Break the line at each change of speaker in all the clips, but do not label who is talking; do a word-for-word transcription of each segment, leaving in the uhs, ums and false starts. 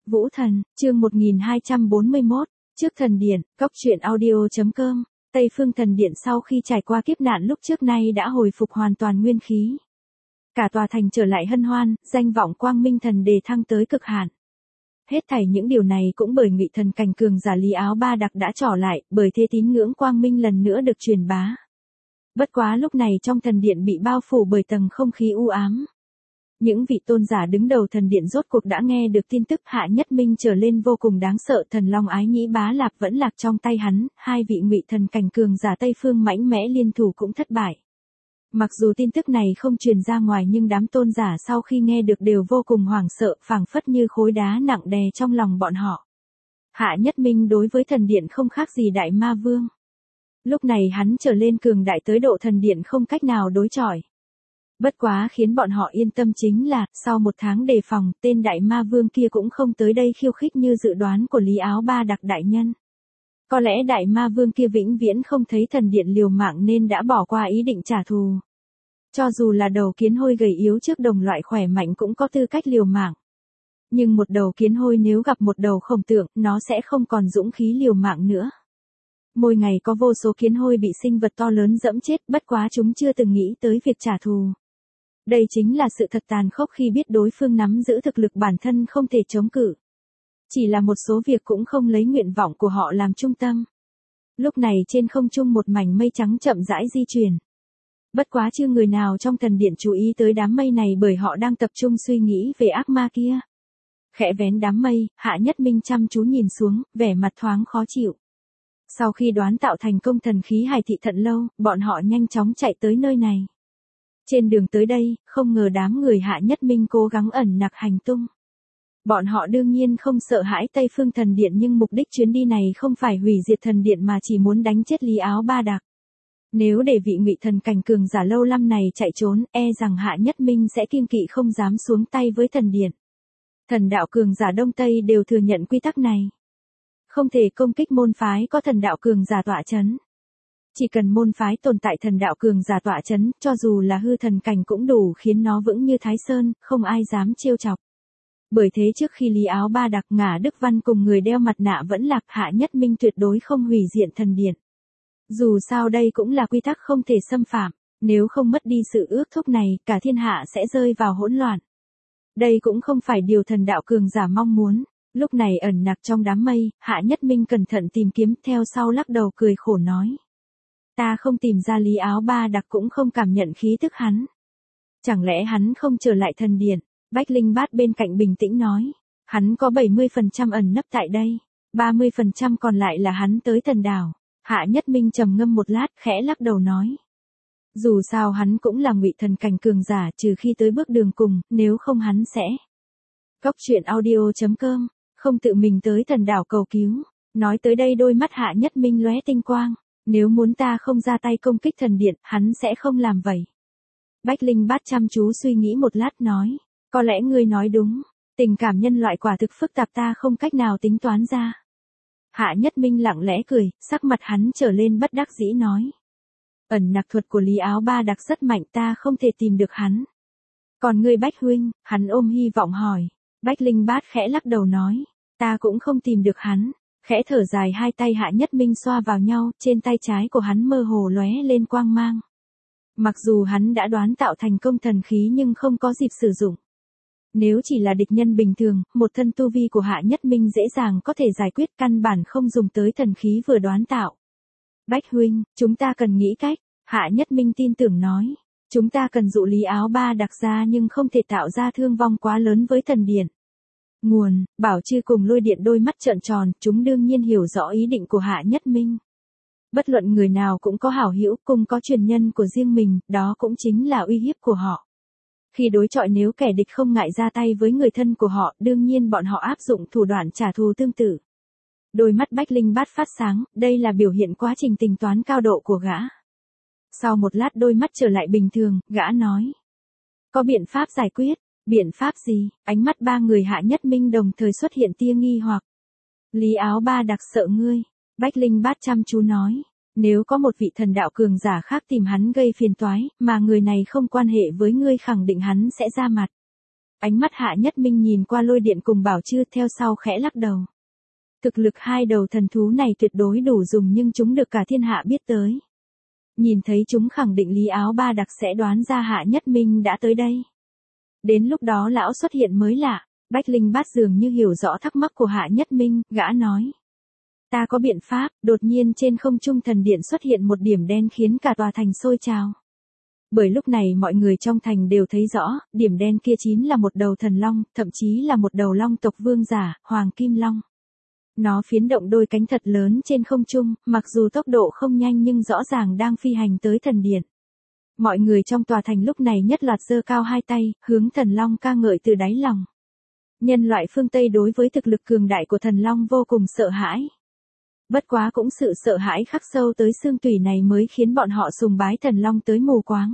Vũ Thần, chương một nghìn hai trăm bốn mươi mốt, trước thần điện, cốc truyện audio.com, Tây Phương thần điện sau khi trải qua kiếp nạn lúc trước nay đã hồi phục hoàn toàn nguyên khí. Cả tòa thành trở lại hân hoan, danh vọng quang minh thần đề thăng tới cực hạn. Hết thảy những điều này cũng bởi Ngụy Thần Cảnh cường giả Lý Áo Ba Đặc đã trỏ lại, bởi thế tín ngưỡng quang minh lần nữa được truyền bá. Bất quá lúc này trong thần điện bị bao phủ bởi tầng không khí u ám. Những vị tôn giả đứng đầu thần điện rốt cuộc đã nghe được tin tức Hạ Nhất Minh trở lên vô cùng đáng sợ, Thần Long Ái Nhĩ Bá Lạp vẫn lạc trong tay hắn, hai vị Ngụy Thần Cảnh cường giả Tây Phương mãnh mẽ liên thủ cũng thất bại. Mặc dù tin tức này không truyền ra ngoài nhưng đám tôn giả sau khi nghe được đều vô cùng hoảng sợ, phảng phất như khối đá nặng đè trong lòng bọn họ. Hạ Nhất Minh đối với thần điện không khác gì đại ma vương. Lúc này hắn trở lên cường đại tới độ thần điện không cách nào đối chọi. Bất quá khiến bọn họ yên tâm chính là, sau một tháng đề phòng, tên đại ma vương kia cũng không tới đây khiêu khích như dự đoán của Lý Áo Ba Đặc đại nhân. Có lẽ đại ma vương kia vĩnh viễn không thấy thần điện liều mạng nên đã bỏ qua ý định trả thù. Cho dù là đầu kiến hôi gầy yếu trước đồng loại khỏe mạnh cũng có tư cách liều mạng. Nhưng một đầu kiến hôi nếu gặp một đầu khổng tượng, nó sẽ không còn dũng khí liều mạng nữa. Mỗi ngày có vô số kiến hôi bị sinh vật to lớn dẫm chết, bất quá chúng chưa từng nghĩ tới việc trả thù. Đây chính là sự thật tàn khốc khi biết đối phương nắm giữ thực lực bản thân không thể chống cự. Chỉ là một số việc cũng không lấy nguyện vọng của họ làm trung tâm. Lúc này trên không trung một mảnh mây trắng chậm rãi di chuyển. Bất quá chưa người nào trong thần điện chú ý tới đám mây này bởi họ đang tập trung suy nghĩ về ác ma kia. Khẽ vén đám mây, Hạ Nhất Minh chăm chú nhìn xuống, vẻ mặt thoáng khó chịu. Sau khi đoán tạo thành công thần khí Hải Thị Thận Lâu, bọn họ nhanh chóng chạy tới nơi này. Trên đường tới đây, không ngờ đám người Hạ Nhất Minh cố gắng ẩn nặc hành tung. Bọn họ đương nhiên không sợ hãi Tây Phương thần điện nhưng mục đích chuyến đi này không phải hủy diệt thần điện mà chỉ muốn đánh chết Lý Áo Ba Đặc. Nếu để vị Ngụy Thần Cảnh cường giả lâu năm này chạy trốn, e rằng Hạ Nhất Minh sẽ kiêng kỵ không dám xuống tay với thần điện. Thần đạo cường giả Đông Tây đều thừa nhận quy tắc này. Không thể công kích môn phái có thần đạo cường giả tọa chấn. Chỉ cần môn phái tồn tại thần đạo cường giả tọa chấn, cho dù là hư thần cảnh cũng đủ khiến nó vững như Thái Sơn, không ai dám trêu chọc. Bởi thế trước khi Lý Áo Ba Đặc ngả Đức Văn cùng người đeo mặt nạ vẫn lạc, Hạ Nhất Minh tuyệt đối không hủy diệt thần điện. Dù sao đây cũng là quy tắc không thể xâm phạm, nếu không mất đi sự ước thúc này, cả thiên hạ sẽ rơi vào hỗn loạn. Đây cũng không phải điều thần đạo cường giả mong muốn. Lúc này ẩn nặc trong đám mây, Hạ Nhất Minh cẩn thận tìm kiếm, theo sau lắc đầu cười khổ nói. Ta không tìm ra Lý Áo Ba Đặc cũng không cảm nhận khí tức hắn. Chẳng lẽ hắn không trở lại thần điện? Bách Linh Bát bên cạnh bình tĩnh nói. Hắn có bảy mươi phần trăm ẩn nấp tại đây, ba mươi phần trăm còn lại là hắn tới thần đảo. Hạ Nhất Minh trầm ngâm một lát, khẽ lắc đầu nói. Dù sao hắn cũng là Ngụy Thần Cảnh cường giả, trừ khi tới bước đường cùng, nếu không hắn sẽ. Cốc truyện audio.com, không tự mình tới thần đảo cầu cứu. Nói tới đây đôi mắt Hạ Nhất Minh lóe tinh quang. Nếu muốn ta không ra tay công kích thần điện, hắn sẽ không làm vậy. Bách Linh Bát chăm chú suy nghĩ một lát nói. Có lẽ ngươi nói đúng, tình cảm nhân loại quả thực phức tạp ta không cách nào tính toán ra. Hạ Nhất Minh lặng lẽ cười, sắc mặt hắn trở lên bất đắc dĩ nói. Ẩn nặc thuật của Lý Áo Ba Đặc rất mạnh, ta không thể tìm được hắn. Còn ngươi Bách huynh, hắn ôm hy vọng hỏi. Bách Linh Bát khẽ lắc đầu nói. Ta cũng không tìm được hắn. Khẽ thở dài, hai tay Hạ Nhất Minh xoa vào nhau, trên tay trái của hắn mơ hồ lóe lên quang mang. Mặc dù hắn đã đoán tạo thành công thần khí nhưng không có dịp sử dụng. Nếu chỉ là địch nhân bình thường, một thân tu vi của Hạ Nhất Minh dễ dàng có thể giải quyết, căn bản không dùng tới thần khí vừa đoán tạo. Bách huynh, chúng ta cần nghĩ cách, Hạ Nhất Minh tin tưởng nói. Chúng ta cần dụ Lý Áo Ba Đặc ra nhưng không thể tạo ra thương vong quá lớn với thần điện. Nguồn, Bảo Chư cùng Lôi Điện đôi mắt trợn tròn, chúng đương nhiên hiểu rõ ý định của Hạ Nhất Minh. Bất luận người nào cũng có hảo hữu, cùng có truyền nhân của riêng mình, đó cũng chính là uy hiếp của họ. Khi đối chọi nếu kẻ địch không ngại ra tay với người thân của họ, đương nhiên bọn họ áp dụng thủ đoạn trả thù tương tự. Đôi mắt Bách Linh Bát phát sáng, đây là biểu hiện quá trình tính toán cao độ của gã. Sau một lát đôi mắt trở lại bình thường, gã nói. Có biện pháp giải quyết. Biện pháp gì? Ánh mắt ba người Hạ Nhất Minh đồng thời xuất hiện tia nghi hoặc. Lý Áo Ba Đặc sợ ngươi. Bách Linh Bát chăm chú nói. Nếu có một vị thần đạo cường giả khác tìm hắn gây phiền toái, mà người này không quan hệ với ngươi khẳng định hắn sẽ ra mặt. Ánh mắt Hạ Nhất Minh nhìn qua lôi điện cùng Bảo Chư theo sau khẽ lắc đầu. Thực lực hai đầu thần thú này tuyệt đối đủ dùng nhưng chúng được cả thiên hạ biết tới. Nhìn thấy chúng khẳng định Lý Áo Ba Đặc sẽ đoán ra Hạ Nhất Minh đã tới đây. Đến lúc đó lão xuất hiện mới lạ, Bách Linh Bát dường như hiểu rõ thắc mắc của Hạ Nhất Minh, gã nói. Ta có biện pháp, đột nhiên trên không trung thần điện xuất hiện một điểm đen khiến cả tòa thành sôi trào. Bởi lúc này mọi người trong thành đều thấy rõ, điểm đen kia chính là một đầu thần long, thậm chí là một đầu long tộc vương giả, Hoàng Kim Long. Nó phiến động đôi cánh thật lớn trên không trung, mặc dù tốc độ không nhanh nhưng rõ ràng đang phi hành tới thần điện. Mọi người trong tòa thành lúc này nhất loạt giơ cao hai tay, hướng thần long ca ngợi từ đáy lòng. Nhân loại phương Tây đối với thực lực cường đại của thần long vô cùng sợ hãi. Bất quá cũng sự sợ hãi khắc sâu tới xương tủy này mới khiến bọn họ sùng bái thần long tới mù quáng.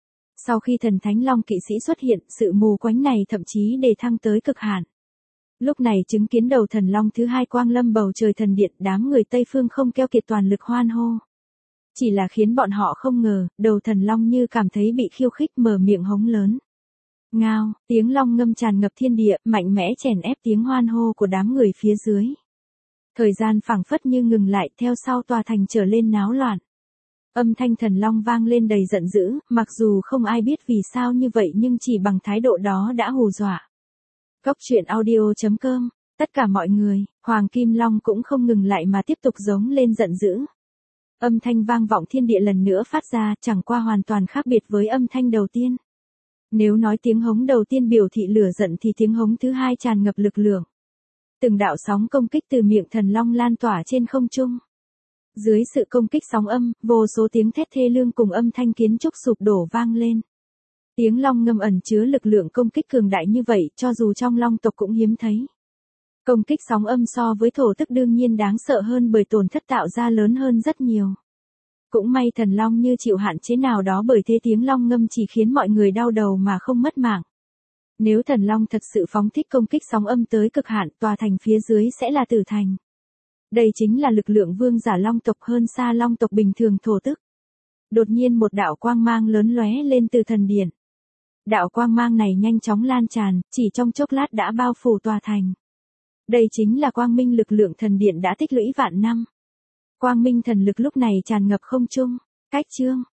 Sau khi thần thánh long kỵ sĩ xuất hiện, sự mù quáng này thậm chí đề thăng tới cực hạn. Lúc này chứng kiến đầu thần long thứ hai quang lâm bầu trời thần điện, đám người Tây Phương không keo kiệt toàn lực hoan hô. Chỉ là khiến bọn họ không ngờ, đầu thần long như cảm thấy bị khiêu khích mở miệng hống lớn. Ngao, tiếng long ngâm tràn ngập thiên địa, mạnh mẽ chèn ép tiếng hoan hô của đám người phía dưới. Thời gian phảng phất như ngừng lại, theo sau tòa thành trở lên náo loạn. Âm thanh thần long vang lên đầy giận dữ, mặc dù không ai biết vì sao như vậy nhưng chỉ bằng thái độ đó đã hù dọa. Cốc truyện audio chấm com, tất cả mọi người, Hoàng Kim Long cũng không ngừng lại mà tiếp tục giống lên giận dữ. Âm thanh vang vọng thiên địa lần nữa phát ra, chẳng qua hoàn toàn khác biệt với âm thanh đầu tiên. Nếu nói tiếng hống đầu tiên biểu thị lửa giận thì tiếng hống thứ hai tràn ngập lực lượng. Từng đạo sóng công kích từ miệng thần long lan tỏa trên không trung. Dưới sự công kích sóng âm, vô số tiếng thét thê lương cùng âm thanh kiến trúc sụp đổ vang lên. Tiếng long ngâm ẩn chứa lực lượng công kích cường đại như vậy, cho dù trong long tộc cũng hiếm thấy. Công kích sóng âm so với thổ tức đương nhiên đáng sợ hơn bởi tổn thất tạo ra lớn hơn rất nhiều. Cũng may thần long như chịu hạn chế nào đó bởi thế tiếng long ngâm chỉ khiến mọi người đau đầu mà không mất mạng. Nếu thần long thật sự phóng thích công kích sóng âm tới cực hạn, tòa thành phía dưới sẽ là tử thành. Đây chính là lực lượng vương giả long tộc hơn xa long tộc bình thường thổ tức. Đột nhiên một đạo quang mang lớn lóe lên từ thần điện. Đạo quang mang này nhanh chóng lan tràn, chỉ trong chốc lát đã bao phủ tòa thành. Đây chính là quang minh lực lượng thần điện đã tích lũy vạn năm. Quang minh thần lực lúc này tràn ngập không trung. Cách chương